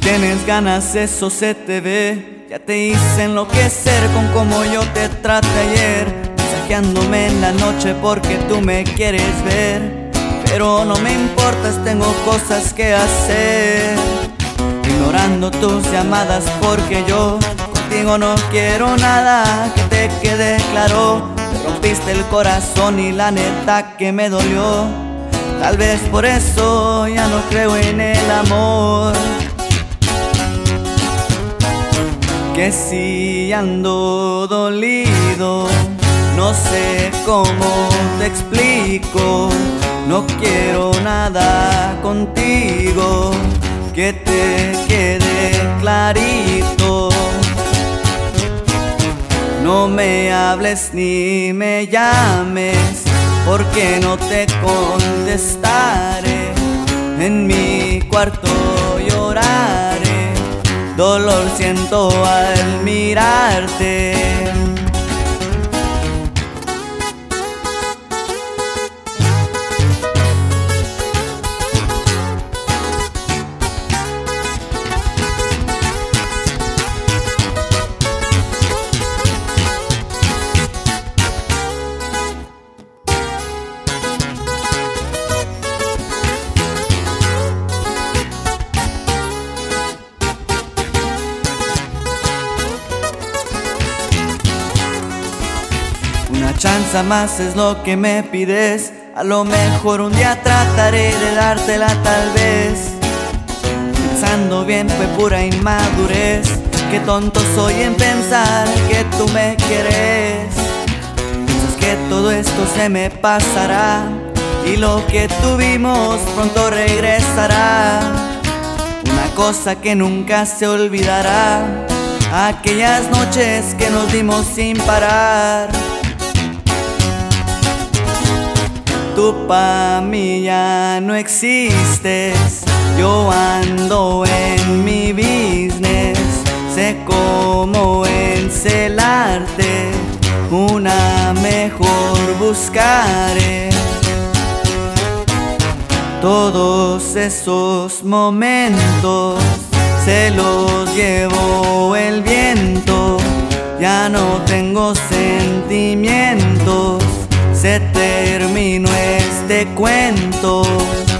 Tienes ganas, eso se te ve. Ya te hice enloquecer con como yo te traté ayer, mensajeándome en la noche porque tú me quieres ver. Pero no me importas, tengo cosas que hacer, ignorando tus llamadas porque yo contigo no quiero nada. Que te quede claro, me rompiste el corazón y la neta que me dolió. Tal vez por eso ya no creo en el amor. Que si ando dolido, no sé cómo te explico. No quiero nada contigo, que te quede clarito. No me hables ni me llames, porque no te contestaré. En mi cuarto lloraré, dolor siento al mirarte. Una chance más es lo que me pides. A lo mejor un día trataré de dártela tal vez. Pensando bien fue pura inmadurez. Qué tonto soy en pensar que tú me quieres. Piensas que todo esto se me pasará y lo que tuvimos pronto regresará. Una cosa que nunca se olvidará, aquellas noches que nos dimos sin parar. Tú pa' mí ya no existes, yo ando en mi business. Sé cómo encelarte, una mejor buscaré. Todos esos momentos se los llevó el viento. Ya no tengo sentimientos, se terminó este cuento.